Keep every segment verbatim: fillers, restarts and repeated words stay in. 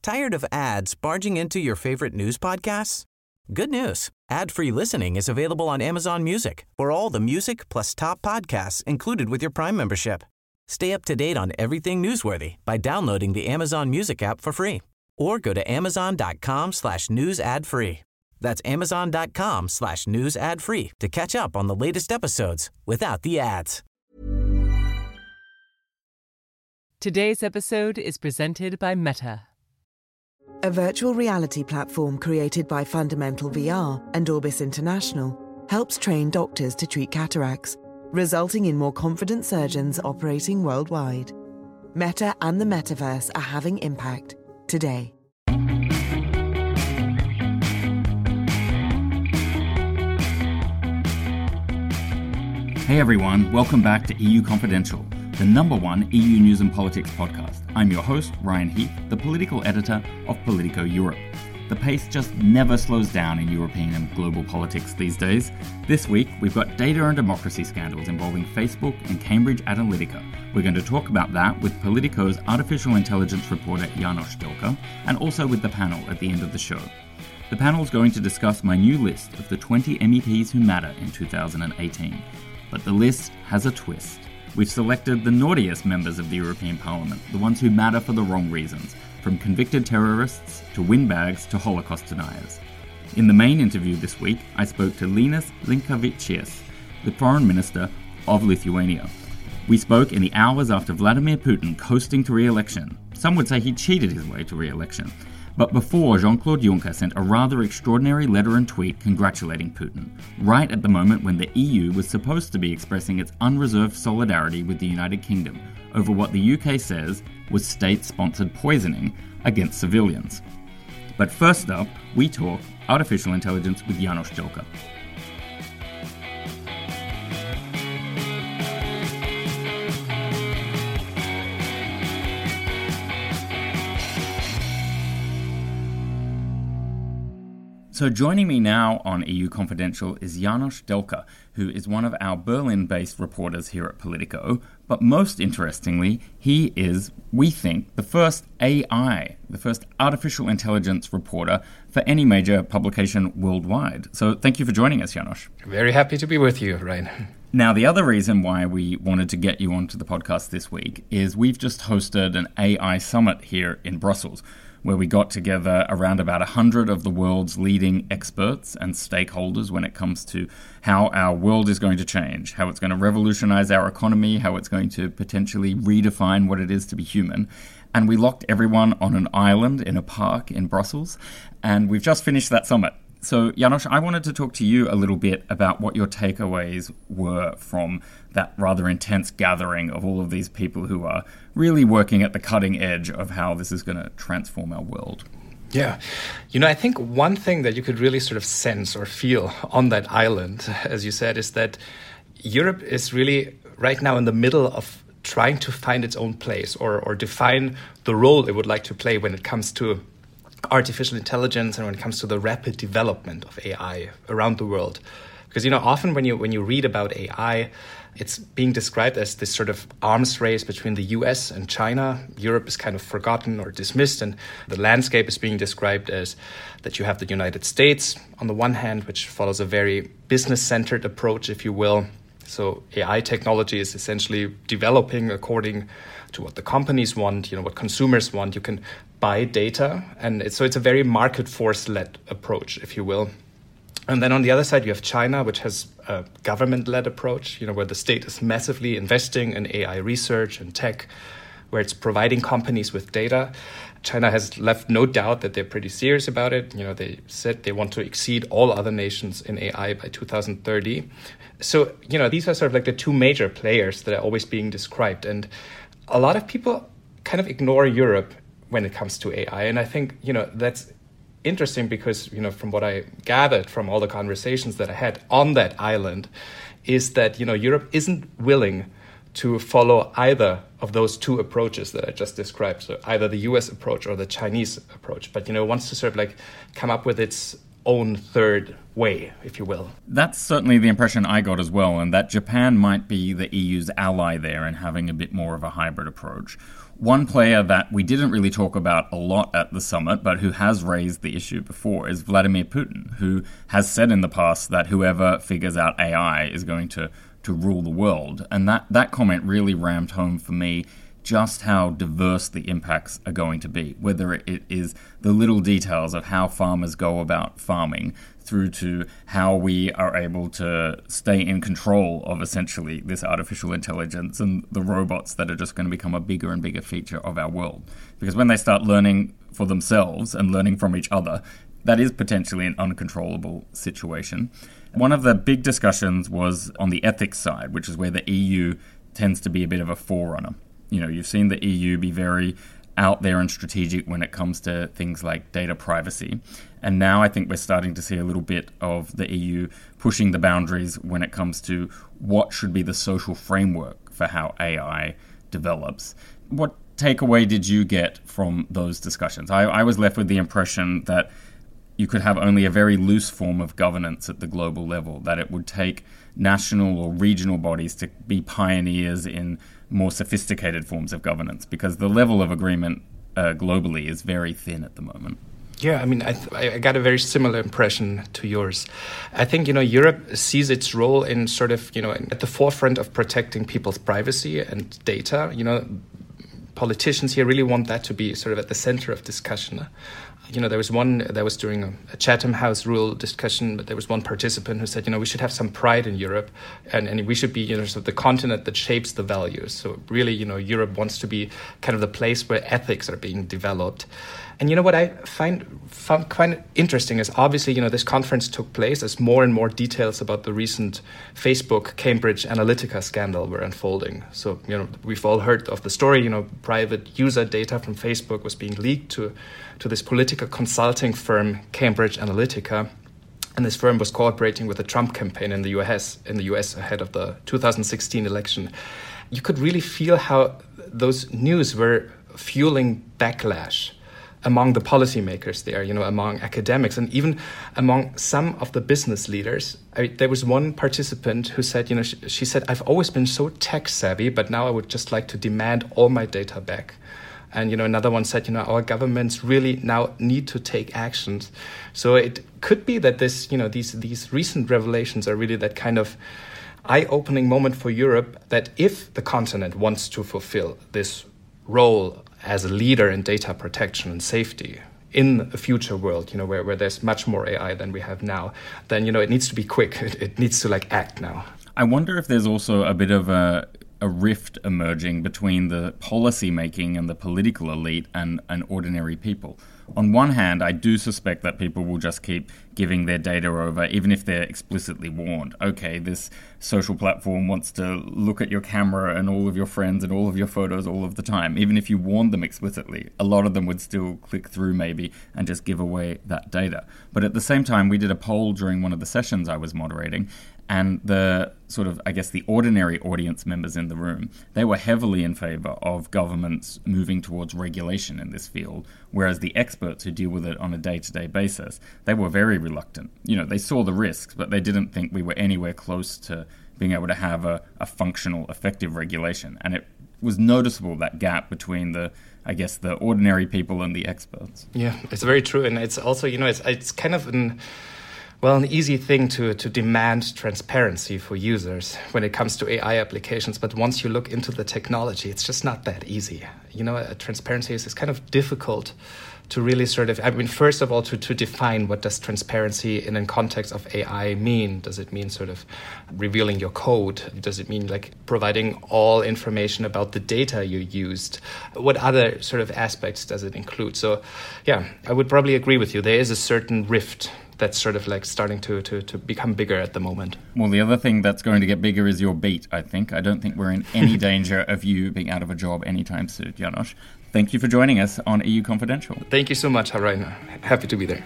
Tired of ads barging into your favorite news podcasts? Good news. Ad-free listening is available on Amazon Music for all the music plus top podcasts included with your Prime membership. Stay up to date on everything newsworthy by downloading the Amazon Music app for free or go to amazon.com slash news ad free. That's amazon.com slash news ad free to catch up on the latest episodes without the ads. Today's episode is presented by Meta. A virtual reality platform created by Fundamental V R and Orbis International helps train doctors to treat cataracts, resulting in more confident surgeons operating worldwide. Meta and the metaverse are having impact today. Hey everyone, welcome back to E U Confidential, the number one E U news and politics podcast. I'm your host, Ryan Heath, the political editor of Politico Europe. The pace just never slows down in European and global politics these days. This week, we've got data and democracy scandals involving Facebook and Cambridge Analytica. We're going to talk about that with Politico's artificial intelligence reporter János Delka, and also with the panel at the end of the show. The panel is going to discuss my new list of the twenty M E Ps who matter in two thousand eighteen. But the list has a twist. We've selected the naughtiest members of the European Parliament, the ones who matter for the wrong reasons, from convicted terrorists to windbags to Holocaust deniers. In the main interview this week, I spoke to Linas Linkevičius, the Foreign Minister of Lithuania. We spoke in the hours after Vladimir Putin coasting to re-election. Some would say he cheated his way to re-election. But before Jean-Claude Juncker sent a rather extraordinary letter and tweet congratulating Putin, right at the moment when the E U was supposed to be expressing its unreserved solidarity with the United Kingdom over what the U K says was state-sponsored poisoning against civilians. But first up, we talk artificial intelligence with János Delka. So joining me now on E U Confidential is János Delka, who is one of our Berlin-based reporters here at Politico. But most interestingly, he is, we think, the first A I, the first artificial intelligence reporter for any major publication worldwide. So thank you for joining us, János. Very happy to be with you, Ryan. Now, the other reason why we wanted to get you onto the podcast this week is we've just hosted an A I summit here in Brussels, where we got together around about one hundred of the world's leading experts and stakeholders when it comes to how our world is going to change, how it's going to revolutionize our economy, how it's going to potentially redefine what it is to be human. And we locked everyone on an island in a park in Brussels, and we've just finished that summit. So, János, I wanted to talk to you a little bit about what your takeaways were from that rather intense gathering of all of these people who are really working at the cutting edge of how this is going to transform our world. Yeah. You know, I think one thing that you could really sort of sense or feel on that island, as you said, is that Europe is really right now in the middle of trying to find its own place or, or define the role it would like to play when it comes to artificial intelligence and when it comes to the rapid development of A I around the world. Because, you know, often when you when you read about A I, it's being described as this sort of arms race between the U S and China. Europe is kind of forgotten or dismissed, and the landscape is being described as that you have the United States on the one hand, which follows a very business-centered approach, if you will. So A I technology is essentially developing according to what the companies want, you know, what consumers want. You can buy data, and it's, so it's a very market force-led approach, if you will. And then on the other side, you have China, which has a government-led approach, you know, where the state is massively investing in A I research and tech, where it's providing companies with data. China has left no doubt that they're pretty serious about it. You know, they said they want to exceed all other nations in A I by two thousand thirty. So, you know, these are sort of like the two major players that are always being described. And a lot of people kind of ignore Europe when it comes to A I. And I think, you know, that's interesting because, you know, from what I gathered from all the conversations that I had on that island is that, you know, Europe isn't willing to follow either of those two approaches that I just described. So either the U S approach or the Chinese approach, but, you know, wants to sort of like come up with its own third way, if you will. That's certainly the impression I got as well, and that Japan might be the E U's ally there and having a bit more of a hybrid approach. One player that we didn't really talk about a lot at the summit, but who has raised the issue before, is Vladimir Putin, who has said in the past that whoever figures out A I is going to, to rule the world. And that, that comment really rammed home for me just how diverse the impacts are going to be, whether it is the little details of how farmers go about farming through to how we are able to stay in control of essentially this artificial intelligence and the robots that are just going to become a bigger and bigger feature of our world. Because when they start learning for themselves and learning from each other, that is potentially an uncontrollable situation. One of the big discussions was on the ethics side, which is where the E U tends to be a bit of a forerunner. You know, you've seen the E U be very out there and strategic when it comes to things like data privacy. And now I think we're starting to see a little bit of the E U pushing the boundaries when it comes to what should be the social framework for how A I develops. What takeaway did you get from those discussions? I, I was left with the impression that you could have only a very loose form of governance at the global level, that it would take national or regional bodies to be pioneers in more sophisticated forms of governance, because the level of agreement uh, globally is very thin at the moment. Yeah, I mean, I, th- I got a very similar impression to yours. I think, you know, Europe sees its role in sort of, you know, at the forefront of protecting people's privacy and data. You know, politicians here really want that to be sort of at the center of discussion. You know, there was one, that was during a, a Chatham House rule discussion, but there was one participant who said, you know, we should have some pride in Europe, and, and we should be, you know, sort of the continent that shapes the values. So really, you know, Europe wants to be kind of the place where ethics are being developed. And you know what I find found quite interesting is obviously, you know, this conference took place as more and more details about the recent Facebook Cambridge Analytica scandal were unfolding. So, you know, we've all heard of the story, you know, private user data from Facebook was being leaked to, to this political consulting firm, Cambridge Analytica. And this firm was cooperating with the Trump campaign in the U S in the U S ahead of the two thousand sixteen election. You could really feel how those news were fueling backlash among the policymakers there, you know, among academics, and even among some of the business leaders. I, there was one participant who said, you know, she, she said, I've always been so tech savvy, but now I would just like to demand all my data back. And, you know, another one said, you know, our governments really now need to take actions. So it could be that this, you know, these these recent revelations are really that kind of eye-opening moment for Europe, that if the continent wants to fulfill this role as a leader in data protection and safety in a future world, you know, where, where there's much more A I than we have now, then, you know, it needs to be quick. It, it needs to, like, act now. I wonder if there's also a bit of a, a rift emerging between the policy making and the political elite and, and ordinary people. On one hand, I do suspect that people will just keep giving their data over, even if they're explicitly warned. Okay, this social platform wants to look at your camera and all of your friends and all of your photos all of the time. Even if you warned them explicitly, a lot of them would still click through maybe and just give away that data. But at the same time, we did a poll during one of the sessions I was moderating, and the sort of, I guess, the ordinary audience members in the room, they were heavily in favor of governments moving towards regulation in this field, whereas the experts who deal with it on a day-to-day basis, they were very reluctant. You know, they saw the risks, but they didn't think we were anywhere close to being able to have a, a functional, effective regulation. And it was noticeable, that gap between the, I guess, the ordinary people and the experts. Yeah, it's very true. And it's also, you know, it's it's kind of an... Well, an easy thing to, to demand transparency for users when it comes to A I applications. But once you look into the technology, it's just not that easy. You know, uh, transparency is, is kind of difficult to really sort of, I mean, first of all, to, to define what does transparency in a context of A I mean? Does it mean sort of revealing your code? Does it mean like providing all information about the data you used? What other sort of aspects does it include? So, yeah, I would probably agree with you. There is a certain rift that's sort of like starting to, to, to become bigger at the moment. Well, the other thing that's going to get bigger is your beat, I think. I don't think we're in any danger of you being out of a job anytime soon, János. Thank you for joining us on E U Confidential. Thank you so much, Rainer. Happy to be there.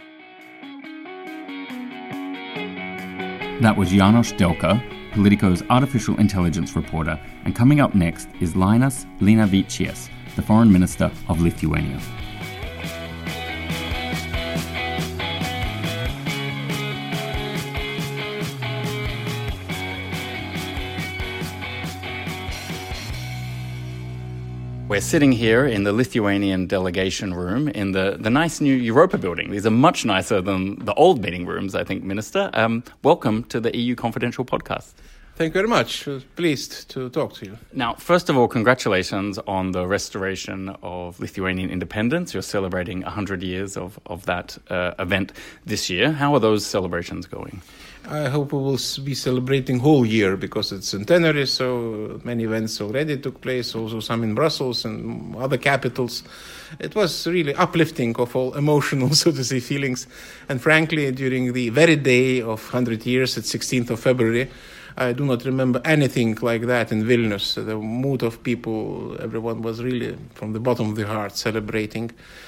That was János Delka, Politico's artificial intelligence reporter, and coming up next is Linas Linkevičius, the Foreign Minister of Lithuania. We're sitting here in the Lithuanian delegation room in the, the nice new Europa building. These are much nicer than the old meeting rooms, I think, Minister. Um, welcome to the E U Confidential podcast. Thank you very much. Pleased to talk to you. Now, first of all, congratulations on the restoration of Lithuanian independence. You're celebrating one hundred years of, of that uh, event this year. How are those celebrations going? I hope we will be celebrating whole year because it's centenary, so many events already took place, also some in Brussels and other capitals. It was really uplifting of all emotional, so to say, feelings. And frankly, during the very day of one hundred years, it's sixteenth of February, I do not remember anything like that in Vilnius. The mood of people, everyone was really from the bottom of the heart celebrating,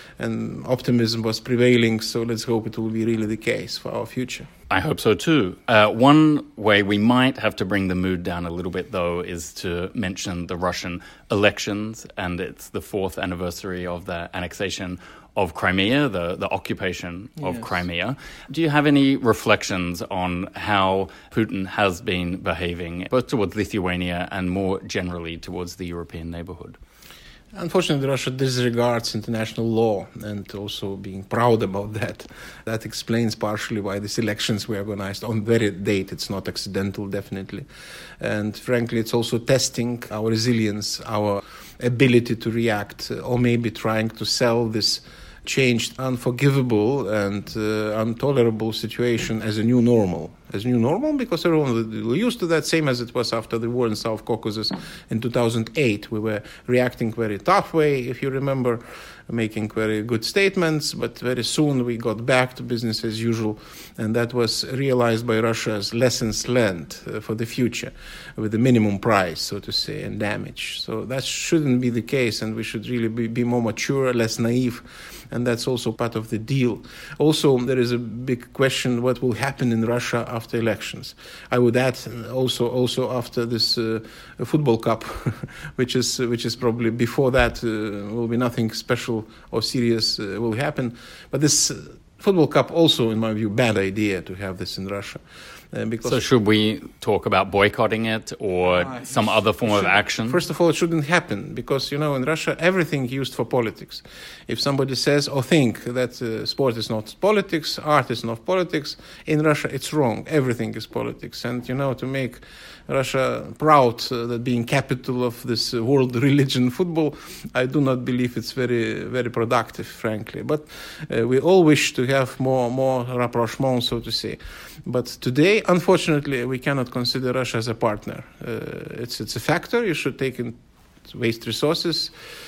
and optimism was prevailing. So let's hope it will be really the case for our future. I hope so too. Uh, one way we might have to bring the mood down a little bit, though, is to mention the Russian elections, and it's the fourth anniversary of the annexation of Crimea, the, the occupation of yes. Crimea. Do you have any reflections on how Putin has been behaving, both towards Lithuania and more generally towards the European neighborhood? Unfortunately, Russia disregards international law, and also being proud about that. That explains partially why these elections were organized on very date. It's not accidental, definitely. And frankly, it's also testing our resilience, our ability to react, or maybe trying to sell this changed, unforgivable and uh, intolerable situation as a new normal. As new normal because everyone was used to that, same as it was after the war in South Caucasus in two thousand eight. We were reacting very tough way, if you remember, making very good statements, but very soon we got back to business as usual, and that was realized by Russia as lessons learned uh, for the future, with the minimum price, so to say, and damage. So that shouldn't be the case, and we should really be, be more mature, less naive, and that's also part of the deal. Also, there is a big question what will happen in Russia after elections. I would add also also after this uh, football cup, which is which is probably before that uh, will be nothing special or serious uh, will happen. But this uh, football cup also, in my view, bad idea to have this in Russia. Uh, because so should we talk about boycotting it or uh, some other form of action? First of all, it shouldn't happen because, you know, in Russia, everything used for politics. If somebody says or think that uh, sport is not politics, art is not politics, in Russia, it's wrong. Everything is politics. And, you know, to make Russia proud uh, that being capital of this uh, world religion football, I do not believe it's very, very productive, frankly. But uh, we all wish to have more, more rapprochement, so to say. But today, unfortunately, we cannot consider Russia as a partner. Uh, it's it's a factor. You should take in waste resources,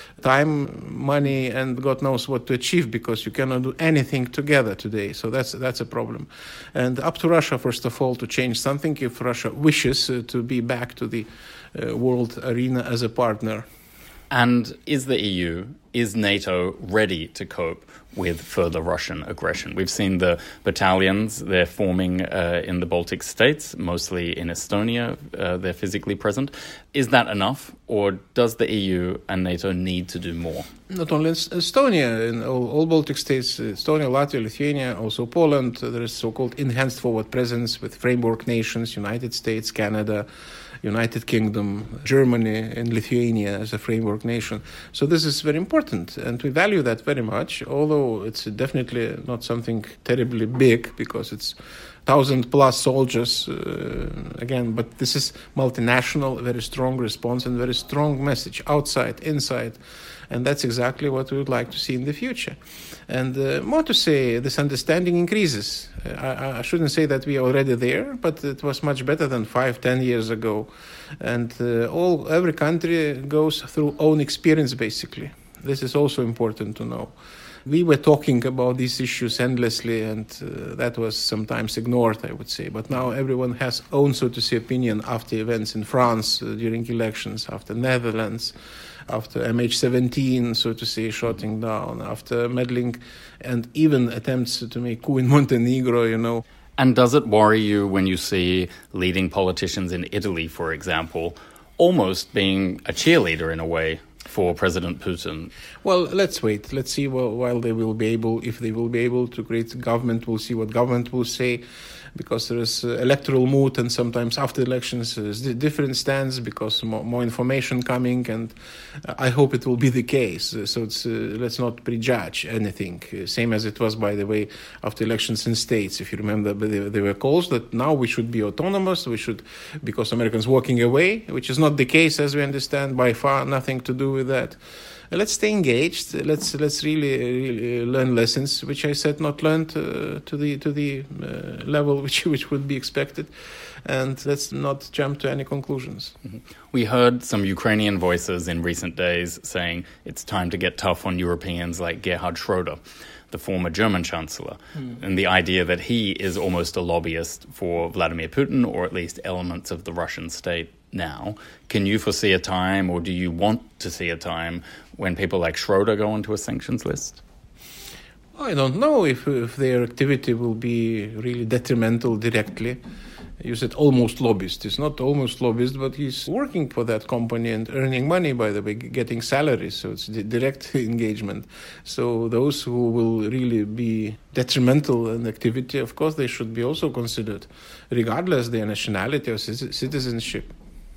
time, money, and God knows what to achieve, because you cannot do anything together today. So that's that's a problem. And up to Russia, first of all, to change something if Russia wishes uh, to be back to the uh, world arena as a partner. And is the E U, is NATO ready to cope with further Russian aggression? We've seen the battalions, they're forming uh, in the Baltic states, mostly in Estonia, uh, they're physically present. Is that enough, or does the E U and NATO need to do more? Not only Estonia, in all, all Baltic states, Estonia, Latvia, Lithuania, also Poland, there is so-called enhanced forward presence with framework nations, United States, Canada, United Kingdom, Germany, and Lithuania as a framework nation. So this is very important, and we value that very much, although it's definitely not something terribly big, because it's thousand plus soldiers, uh, again, but this is multinational, very strong response and very strong message, outside, inside, and that's exactly what we would like to see in the future. And uh, more to say, this understanding increases. Uh, I, I shouldn't say that we are already there, but it was much better than five, ten years ago. And uh, all every country goes through own experience, basically. This is also important to know. We were talking about these issues endlessly, and uh, that was sometimes ignored, I would say. But now everyone has own, so to say, opinion after events in France uh, during elections, after Netherlands, after M H seventeen, so to say, shutting down, after meddling, and even attempts to make coup in Montenegro, you know. And does it worry you when you see leading politicians in Italy, for example, almost being a cheerleader in a way for President Putin? Well, let's wait. Let's see while they will be able, if they will be able to create a government. We'll see what government will say, because there is uh, electoral mood, and sometimes after elections there's different stands because more, more information coming, and I hope it will be the case. So it's, uh, let's not prejudge anything. Uh, same as it was, by the way, after elections in states. If you remember, there, there were calls that now we should be autonomous, we should, because Americans walking away, which is not the case, as we understand, by far nothing to do with that. Let's stay engaged. Let's let's really, really learn lessons, which I said not learned uh, to the to the uh, level which which would be expected, and let's not jump to any conclusions. Mm-hmm. We heard some Ukrainian voices in recent days saying it's time to get tough on Europeans like Gerhard Schroeder, the former German chancellor, mm. and the idea that he is almost a lobbyist for Vladimir Putin, or at least elements of the Russian state now. Can you foresee a time, or do you want to see a time, when people like Schroeder go onto a sanctions list? I don't know if, if their activity will be really detrimental directly. You said almost lobbyist. He's not almost lobbyist, but he's working for that company and earning money, by the way, getting salaries. So it's direct engagement. So those who will really be detrimental in activity, of course, they should be also considered, regardless their nationality or citizenship.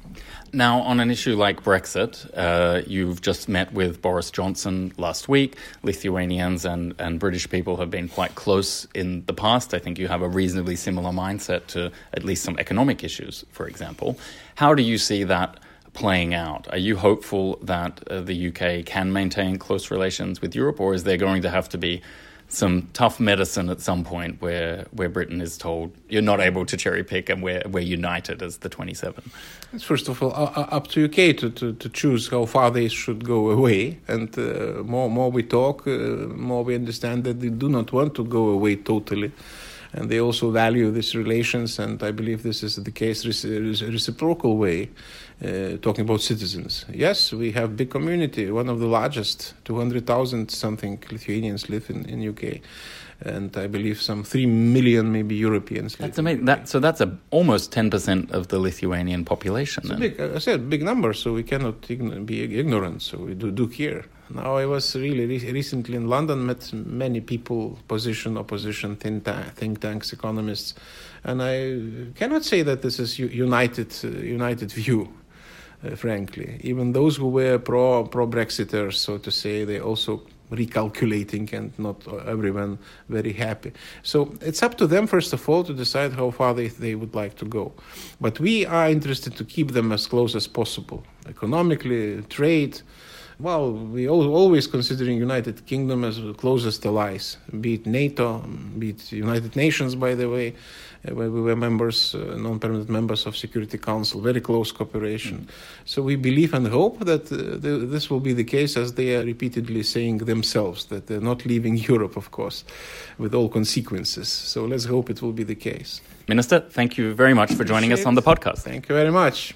Now, on an issue like Brexit, uh, you've just met with Boris Johnson last week. Lithuanians and, and British people have been quite close in the past. I think you have a reasonably similar mindset to at least some economic issues, for example. How do you see that playing out? Are you hopeful that uh, the U K can maintain close relations with Europe, or is there going to have to be some tough medicine at some point where where Britain is told you're not able to cherry pick and we're, we're united as the twenty-seven? It's first of all uh, up to U K to, to, to choose how far they should go away. And uh, more, more we talk, uh, more we understand that they do not want to go away totally. And they also value these relations, and I believe this is the case, a reciprocal way, uh, talking about citizens. Yes, we have big community, one of the largest, two hundred thousand something Lithuanians live in, in U K. And I believe some three million maybe Europeans. That's amazing. That, so that's a, almost ten percent of the Lithuanian population. It's a big, I said, big number, so we cannot ign- be ignorant, so we do, do care. Now, I was really re- recently in London, met many people, position, opposition, think, ta- think tanks, economists, and I cannot say that this is u- united, uh, united view, uh, frankly. Even those who were pro, pro-Brexiters, so to say, they also recalculating, and not everyone very happy. So it's up to them, first of all, to decide how far they, they would like to go. But we are interested to keep them as close as possible, economically, trade. Well, we always considering United Kingdom as the closest allies, be it NATO, be it United Nations, by the way, where we were members, uh, non-permanent members of Security Council, very close cooperation. Mm. So we believe and hope that uh, the, this will be the case, as they are repeatedly saying themselves, that they're not leaving Europe, of course, with all consequences. So let's hope it will be the case. Minister, thank you very much for joining us on the podcast. Thank you very much.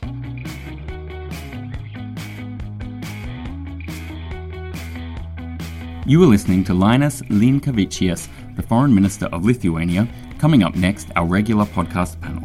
You were listening to Linas Linkevicius, the Foreign Minister of Lithuania. Coming up next, our regular podcast panel.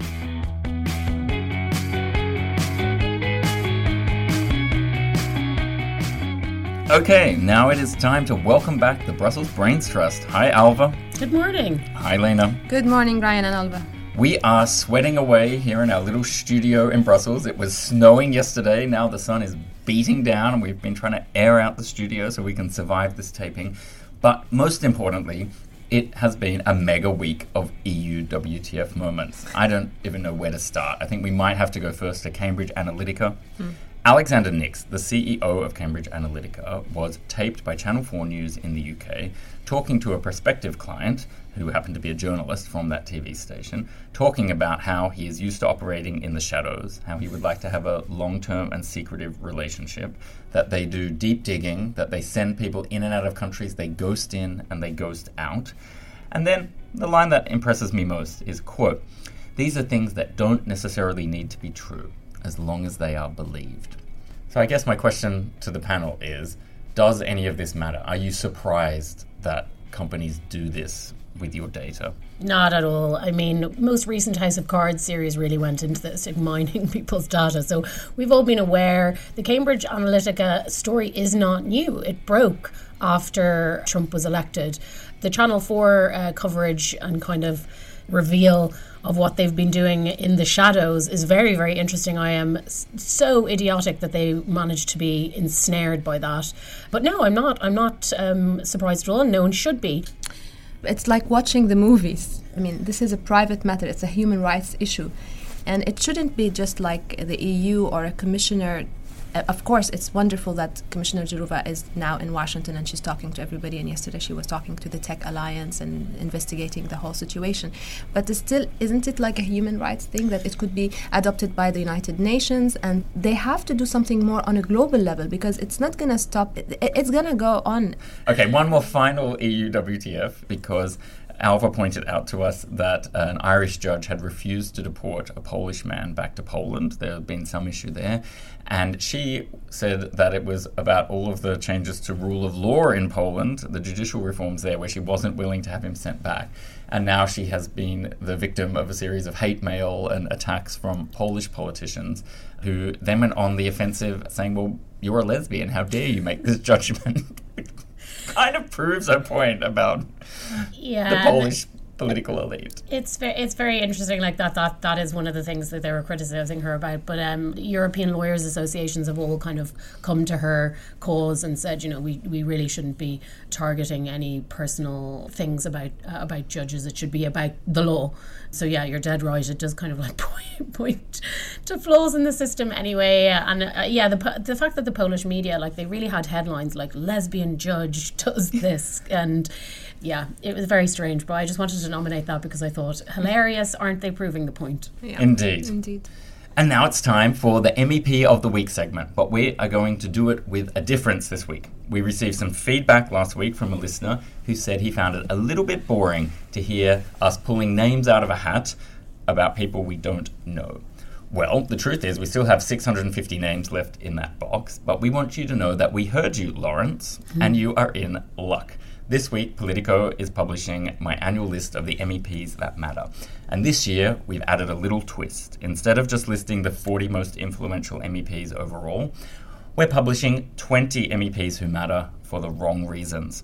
Okay, now it is time to welcome back the Brussels Brains Trust. Hi, Alva. Good morning. Hi, Lena. Good morning, Ryan and Alva. We are sweating away here in our little studio in Brussels. It was snowing yesterday. Now the sun is beating down, and we've been trying to air out the studio so we can survive this taping. But most importantly, it has been a mega week of E U W T F moments. I don't even know where to start. I think we might have to go first to Cambridge Analytica. Hmm. Alexander Nix, the C E O of Cambridge Analytica, was taped by Channel four News in the U K talking to a prospective client who happened to be a journalist from that T V station, talking about how he is used to operating in the shadows, how he would like to have a long-term and secretive relationship, that they do deep digging, that they send people in and out of countries, they ghost in and they ghost out. And then the line that impresses me most is, quote, "These are things that don't necessarily need to be true, as long as they are believed." So I guess my question to the panel is, does any of this matter? Are you surprised that companies do this with your data? Not at all. I mean, most recent House of Cards series really went into this, like mining people's data. So we've all been aware. The Cambridge Analytica story is not new. It broke after Trump was elected. The Channel four uh, coverage and kind of reveal of what they've been doing in the shadows is very, very interesting. I am so idiotic that they managed to be ensnared by that. But no, I'm not. I'm not um, surprised at all. No one should be. It's like watching the movies. I mean, this is a private matter. It's a human rights issue. And it shouldn't be just like the E U or a commissioner. Uh, of course, it's wonderful that Commissioner Jourova is now in Washington and she's talking to everybody. And yesterday she was talking to the Tech Alliance and investigating the whole situation. But it's still, isn't it like a human rights thing that it could be adopted by the United Nations? And they have to do something more on a global level because it's not going to stop. It, it's going to go on. Okay, one more final E U W T F because Alva pointed out to us that uh, an Irish judge had refused to deport a Polish man back to Poland. There had been some issue there. And she said that it was about all of the changes to rule of law in Poland, the judicial reforms there, where she wasn't willing to have him sent back. And now she has been the victim of a series of hate mail and attacks from Polish politicians who then went on the offensive saying, well, you're a lesbian. How dare you make this judgment? Kind of proves her point about yeah, the Polish political elite. It's very, it's very interesting. Like that, that, that is one of the things that they were criticizing her about. But um, European lawyers' associations have all kind of come to her cause and said, you know, we, we really shouldn't be targeting any personal things about uh, about judges. It should be about the law. So yeah, you're dead right. It does kind of like point, point to flaws in the system anyway. And uh, yeah, the the fact that the Polish media, like, they really had headlines like "lesbian judge does this," and yeah, it was very strange. But I just wanted to nominate that because I thought, hilarious, aren't they proving the point? Yeah. Indeed. Indeed. And now it's time for the M E P of the Week segment, but we are going to do it with a difference this week. We received some feedback last week from a listener who said he found it a little bit boring to hear us pulling names out of a hat about people we don't know. Well, the truth is we still have six hundred fifty names left in that box, but we want you to know that we heard you, Lawrence, mm. and you are in luck. This week, Politico is publishing my annual list of the M E Ps that matter. And this year, we've added a little twist. Instead of just listing the forty most influential M E Ps overall, we're publishing twenty M E Ps who matter for the wrong reasons.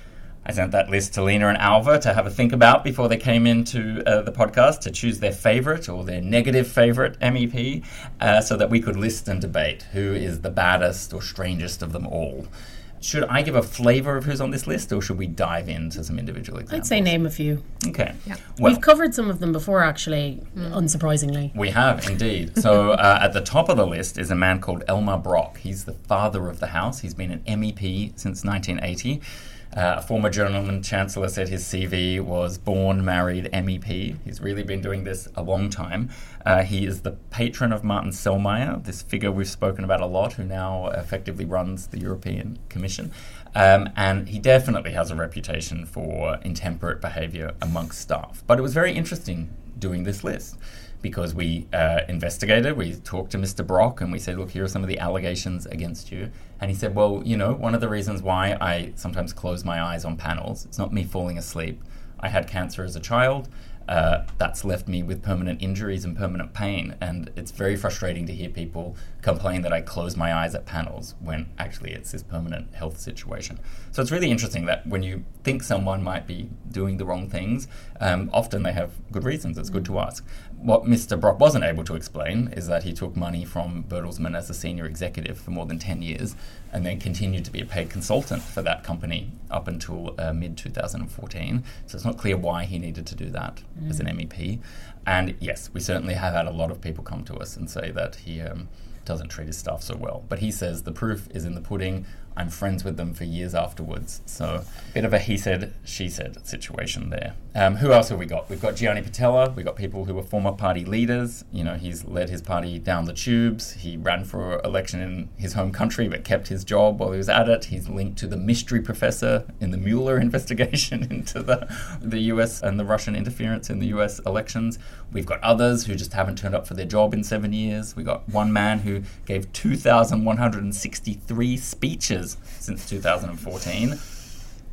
I sent that list to Lena and Alva to have a think about before they came into uh, the podcast to choose their favourite or their negative favourite M E P uh, so that we could list and debate who is the baddest or strangest of them all. Should I give a flavour of who's on this list, or should we dive into some individual examples? I'd say name a few. Okay. Yeah. Well, we've covered some of them before, actually, mm. unsurprisingly. We have, indeed. So uh, at the top of the list is a man called Elmar Brok. He's the father of the House. He's been an M E P since nineteen eighty. Uh, a former German Chancellor said his C V was born, married, M E P. He's really been doing this a long time. Uh, he is the patron of Martin Selmayr, this figure we've spoken about a lot, who now effectively runs the European Commission. Um, and he definitely has a reputation for intemperate behaviour amongst staff. But it was very interesting doing this list, because we uh, investigated, we talked to Mister Brok, and we said, look, here are some of the allegations against you. And he said, well, you know, one of the reasons why I sometimes close my eyes on panels, it's not me falling asleep. I had cancer as a child. Uh, that's left me with permanent injuries and permanent pain. And it's very frustrating to hear people complain that I close my eyes at panels when actually it's this permanent health situation. So it's really interesting that when you think someone might be doing the wrong things, um, often they have good reasons. It's good to ask. What Mister Brok wasn't able to explain is that he took money from Bertelsmann as a senior executive for more than ten years and then continued to be a paid consultant for that company up until uh, mid twenty fourteen. So it's not clear why he needed to do that mm. as an M E P. And yes, we certainly have had a lot of people come to us and say that he um, doesn't treat his staff so well. But he says the proof is in the pudding. I'm friends with them for years afterwards. So a bit of a he said, she said situation there. Um, who else have we got? We've got Gianni Pittella. We've got people who were former party leaders. You know, he's led his party down the tubes. He ran for election in his home country but kept his job while he was at it. He's linked to the mystery professor in the Mueller investigation into the, the U S and the Russian interference in the U S elections. We've got others who just haven't turned up for their job in seven years. We've got one man who gave two thousand one hundred sixty-three speeches since two thousand fourteen.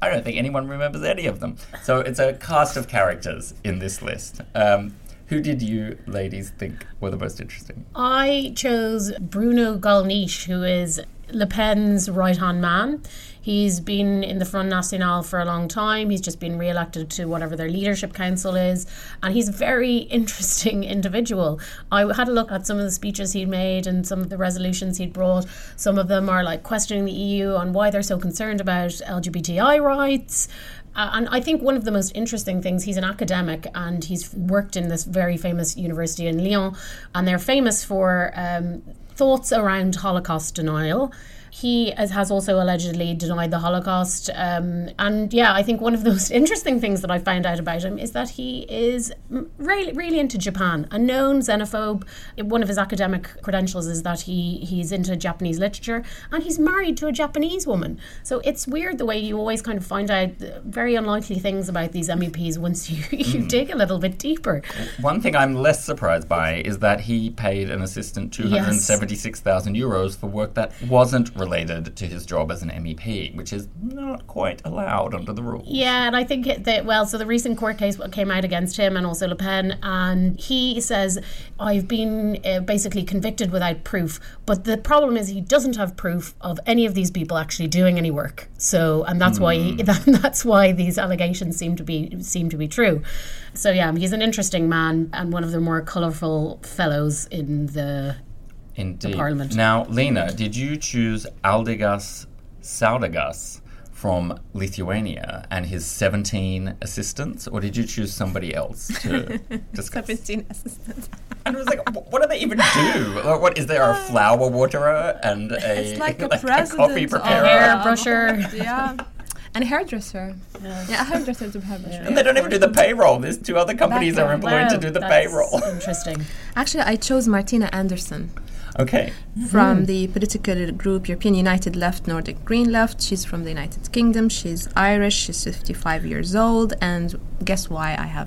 I don't think anyone remembers any of them. So it's a cast of characters in this list. Um, who did you ladies think were the most interesting? I chose Bruno Gollnisch, who is Le Pen's right-hand man. He's been in the Front National for a long time. He's just been re-elected to whatever their leadership council is. And he's a very interesting individual. I had a look at some of the speeches he'd made and some of the resolutions he'd brought. Some of them are like questioning the E U on why they're so concerned about L G B T I rights. Uh, and I think one of the most interesting things, he's an academic and he's worked in this very famous university in Lyon. And they're famous for um, thoughts around Holocaust denial. He has also allegedly denied the Holocaust. Um, and yeah, I think one of the most interesting things that I found out about him is that he is really, really into Japan, a known xenophobe. One of his academic credentials is that he he's into Japanese literature and he's married to a Japanese woman. So it's weird the way you always kind of find out very unlikely things about these M E Ps once you, you mm. dig a little bit deeper. One thing I'm less surprised by is that he paid an assistant two hundred seventy-six thousand yes. euros for work that wasn't related to his job as an M E P, which is not quite allowed under the rules. Yeah, and I think it, that, well, so the recent court case came out against him and also Le Pen, and he says, I've been uh, basically convicted without proof, but the problem is he doesn't have proof of any of these people actually doing any work. So, and that's mm. why he, that, that's why these allegations seem to be seem to be true. So yeah, he's an interesting man and one of the more colourful fellows in the Indeed. Parliament. Now, Lena, did you choose Algirdas Saudargas from Lithuania and his seventeen assistants, or did you choose somebody else to discuss? seventeen assistants. And I was like, what do they even do? Like, what is there? A flower waterer and a, it's like a, like president a coffee preparer, a hairbrusher, yeah. And a hairdresser. Yeah, yeah a hairdresser to hairdresser. And they don't even do the payroll. There's two other companies that are employed wow, to do the that's payroll. Interesting. Actually, I chose Martina Anderson. Okay. From mm. the political group European United Left, Nordic Green Left. She's from the United Kingdom. She's Irish. She's fifty-five years old. And guess why I have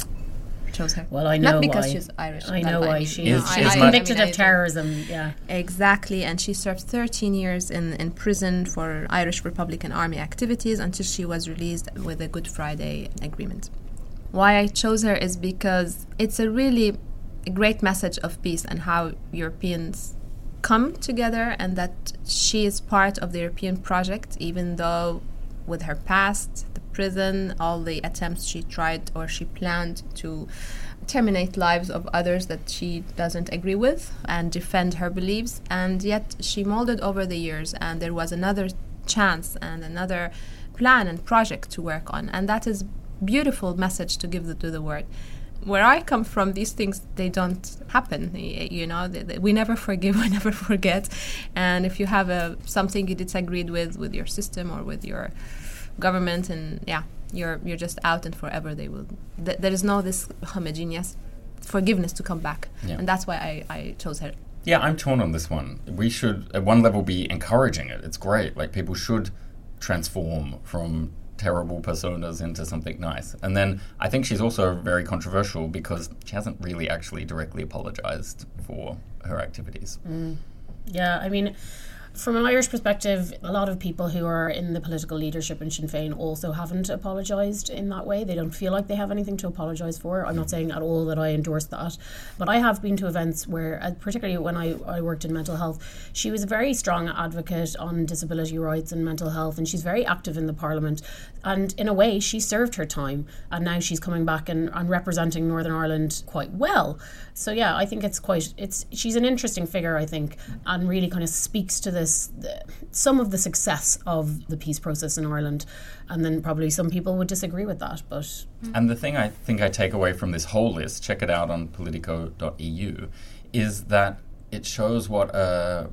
chose her? Well, I know Not because why. she's Irish. I know why I mean, she is. She's I, convicted I mean, of terrorism, yeah. Exactly. And she served thirteen years in, in prison for Irish Republican Army activities until she was released with a Good Friday Agreement. Why I chose her is because it's a really a great message of peace and how Europeans come together, and that she is part of the European project, even though with her past, the prison, all the attempts she tried or she planned to terminate lives of others that she doesn't agree with and defend her beliefs, and yet she molded over the years, and there was another chance and another plan and project to work on, and that is beautiful message to give the, to the world. Where I come from, these things, they don't happen. You know, they, they, we never forgive, we never forget. And if you have a something you disagreed with, with your system or with your government, and yeah, you're you're just out, and forever they will. Th- there is no this homogeneous forgiveness to come back, yeah. And that's why I, I chose her. Yeah, I'm torn on this one. We should, at one level, be encouraging it. It's great. Like, people should transform from terrible personas into something nice. And then I think she's also very controversial because she hasn't really actually directly apologized for her activities. Mm. Yeah, I mean, from an Irish perspective, a lot of people who are in the political leadership in Sinn Féin also haven't apologised in that way. They don't feel like they have anything to apologise for. I'm not saying at all that I endorse that. But I have been to events where, uh, particularly when I, I worked in mental health, she was a very strong advocate on disability rights and mental health, and she's very active in the Parliament. And in a way, she served her time, and now she's coming back and, and representing Northern Ireland quite well. So yeah, I think it's quite, it's she's an interesting figure, I think, and really kind of speaks to this, the, some of the success of the peace process in Ireland. And then probably some people would disagree with that, but... And the thing I think I take away from this whole list, check it out on politico dot e u, is that it shows what a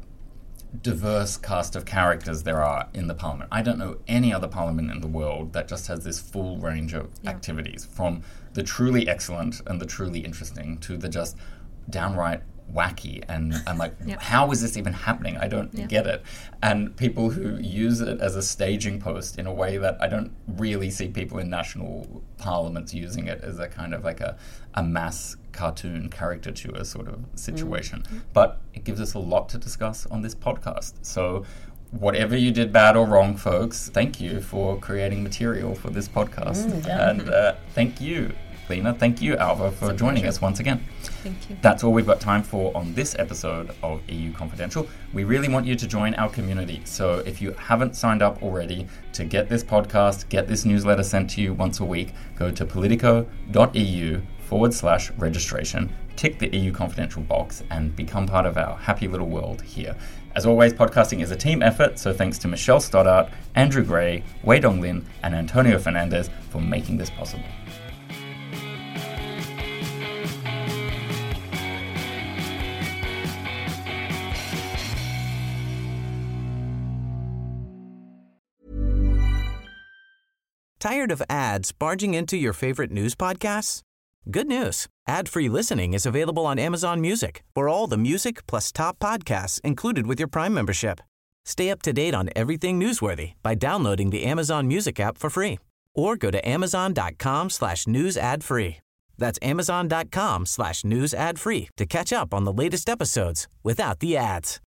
diverse cast of characters there are in the Parliament. I don't know any other Parliament in the world that just has this full range of yeah. activities, from the truly excellent and the truly interesting to the just downright wacky, and I'm like, yeah. how is this even happening? I don't yeah. get it. And people who use it as a staging post in a way that I don't really see people in national parliaments using it as a kind of like a, a mass cartoon caricature sort of situation. Mm-hmm. But it gives us a lot to discuss on this podcast. So whatever you did bad or wrong, folks, thank you for creating material for this podcast. Mm, yeah. And uh, thank you, Lena. Thank you, Alva, for joining us once again. Thank you. That's all we've got time for on this episode of E U Confidential. We really want you to join our community. So if you haven't signed up already to get this podcast, get this newsletter sent to you once a week, go to politico.eu forward slash registration, tick the E U Confidential box, and become part of our happy little world here. As always, podcasting is a team effort, so thanks to Michelle Stoddart, Andrew Gray, Wei Dong Lin, and Antonio Fernandez for making this possible. Tired of ads barging into your favorite news podcasts? Good news. Ad-free listening is available on Amazon Music for all the music plus top podcasts included with your Prime membership. Stay up to date on everything newsworthy by downloading the Amazon Music app for free or go to amazon.com slash news ad free. That's amazon.com slash news ad free to catch up on the latest episodes without the ads.